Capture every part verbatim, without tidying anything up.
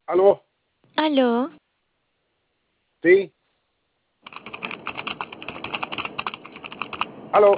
¿Aló? Aló, Sí. ¿Aló?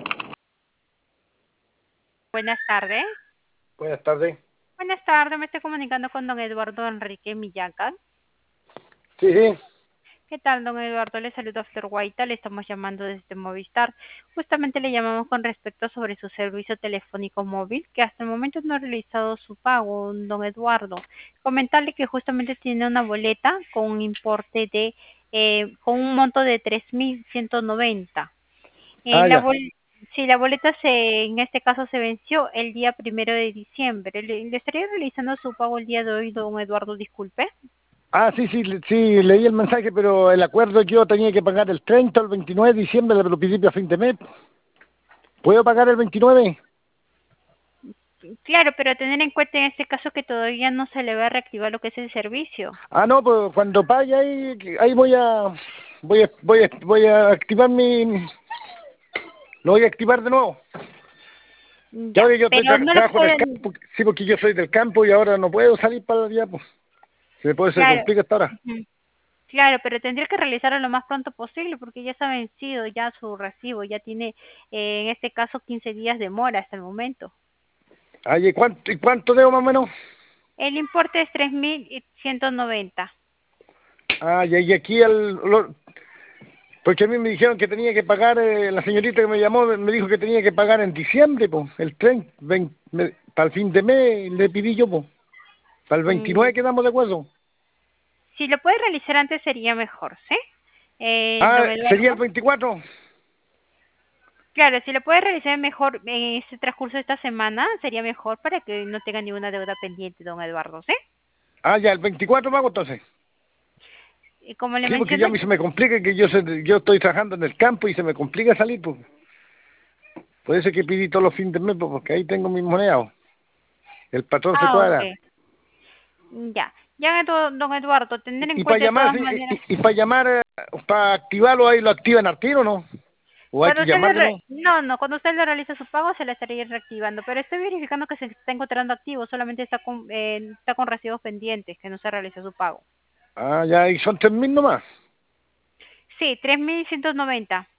Buenas tardes. Buenas tardes. Buenas tardes, me estoy comunicando con don Eduardo Enrique Millaca. Sí, sí. ¿Qué tal, don Eduardo? Le saluda Flor Guaita, le estamos llamando desde Movistar. Justamente le llamamos con respecto sobre su servicio telefónico móvil, que hasta el momento no ha realizado su pago, don Eduardo. Comentarle que justamente tiene una boleta con un importe de, eh, con un monto de tres mil ciento noventa. Eh, Ah, la ya. bol Sí, la boleta se, en este caso se venció el día primero de diciembre. ¿Le, le estaría realizando su pago el día de hoy, don Eduardo? Disculpe. Ah, sí, sí, le- sí, leí el mensaje, pero el acuerdo que yo tenía que pagar el treinta o el veintinueve de diciembre de los principios a fin de mes. ¿Puedo pagar el veintinueve? Claro, pero tener en cuenta en este caso que todavía no se le va a reactivar lo que es el servicio. Ah, no, pues cuando pague ahí, ahí voy a, voy a, voy a, voy a activar mi, lo voy a activar de nuevo. Que Ya, ahora yo estoy pero tra- no lo trabajo en el pueden. campo, sí, porque yo soy del campo y ahora no puedo salir para allá, pues. Se puede se Claro. complica hasta ahora. Ujú. Claro, pero tendría que realizarlo lo más pronto posible porque ya se ha vencido ya su recibo, ya tiene eh, en este caso quince días de mora hasta el momento. Ah, ¿y cuánto, y cuánto debo más o menos? El importe es tres mil ciento noventa. Ah, y y aquí el, lo- porque a mí me dijeron que tenía que pagar, eh, la señorita que me llamó me dijo que tenía que pagar en diciembre, pues, el tren, para el fin de mes le pedí yo, pues, para el veintinueve quedamos de acuerdo. Si lo puede realizar antes sería mejor, ¿sí? Eh, Ah, don sería el Eduardo. veinticuatro. Claro, si lo puede realizar mejor en este transcurso de esta semana, sería mejor para que no tenga ninguna deuda pendiente, don Eduardo, ¿sí? Ah, ya, el veinticuatro pago entonces. Y como le Sí, porque ya mencioné, a mí se me complica que yo se- yo estoy trabajando en el campo y se me complica salir, pues. Por eso es que pedí todos los fines de mes, pues, porque ahí tengo mis monedas. El patrón se ah, ok, cuadra. ya. Ya, don don Eduardo, tener en Y, para cuenta de llamar, todas sí, y, maneras, y, y para llamar, eh, para activarlo ahí, ¿lo activan al tiro o no? ¿O hay cuando que usted le llamar de re- nuevo? no, no, cuando usted le realiza su pago se le estaría reactivando, pero estoy verificando que se está encontrando activo, solamente está con, eh, está con recibos pendientes, que no se realizó su pago. Ah, ya, y son tres mil nomás. Sí, tres mil ciento noventa.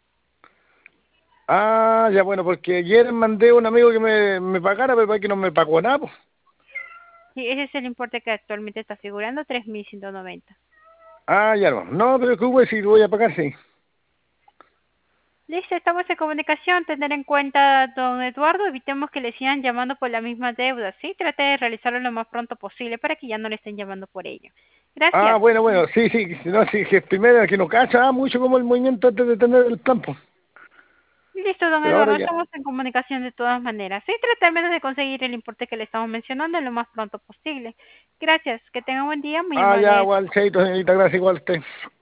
Ah, ya, bueno, porque ayer mandé a un amigo que me, me pagara, pero es que no me pagó nada, pues. Sí, ese es el importe que actualmente está figurando, tres mil ciento noventa. Ah, ya no. No, pero que voy a decir, voy a pagar, sí. Listo, estamos en comunicación. Tener en cuenta, don Eduardo, evitemos que le sigan llamando por la misma deuda, ¿sí? Trate de realizarlo lo más pronto posible para que ya no le estén llamando por ello. Ah, Gracias. bueno, bueno, sí, sí, si no, sí, que primero que no cacha mucho como el movimiento antes de tener el campo. Listo, don Pero ahora Eduardo, ya. estamos en comunicación de todas maneras. Sí, tratemos de conseguir el importe que le estamos mencionando lo más pronto posible. Gracias, que tenga un buen día, muy Ah, ya, amable. igual, cheito, señorita, gracias, igual a usted.